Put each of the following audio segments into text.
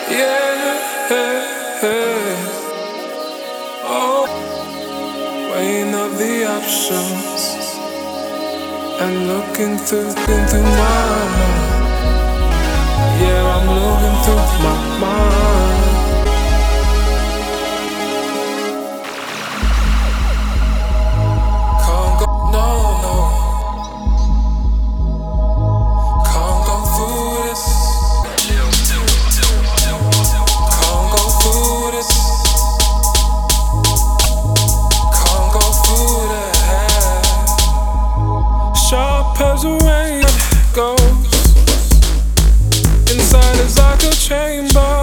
Yeah, oh, weighing up the options and looking through my mind. Yeah, I'm looking through my mind. Can't go, no. Can't go through this. Can't go through this. Can't go through that. Sharp as a rain goes. Inside is like a chamber.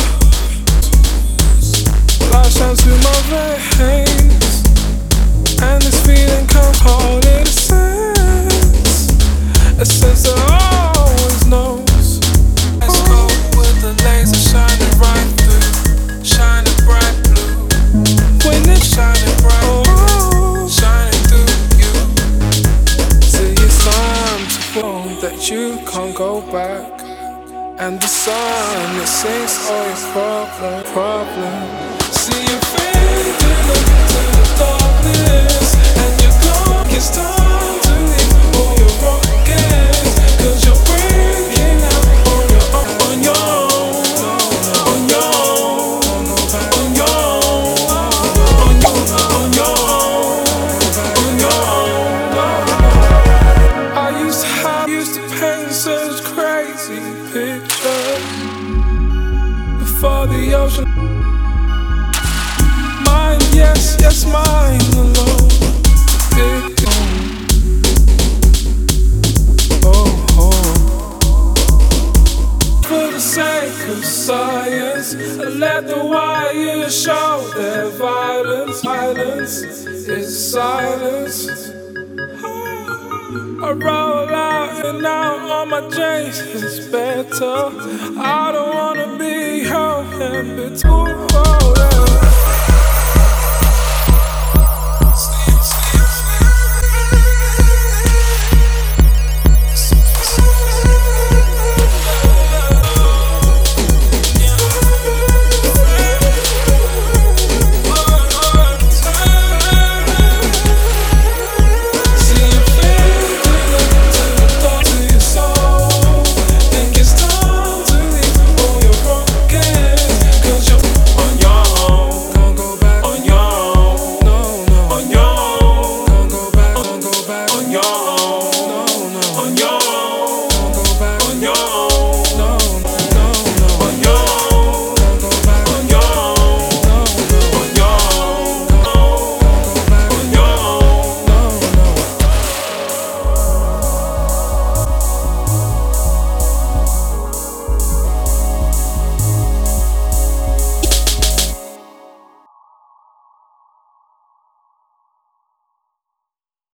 Light shines through my veins, and this feeling can't hold it a sense. A sense that always knows. Let's go with the laser shining right through, shining bright blue. When it's shining bright, shining through you. Till it's time to fall that you can't go back. And the sun, it sinks all your problem. See you fading into the darkness, and you're gone. It's time to leave all your broken, 'cause you're breaking out on your own, on your own, on your own, on your own, on your own, on your own. I used to paint such crazy pictures before the ocean. Mine, yes, mine alone. For the sake of science, let the wires show their violence. Silence is silence. I roll out and out on my J's, it's better. I don't wanna be held in between.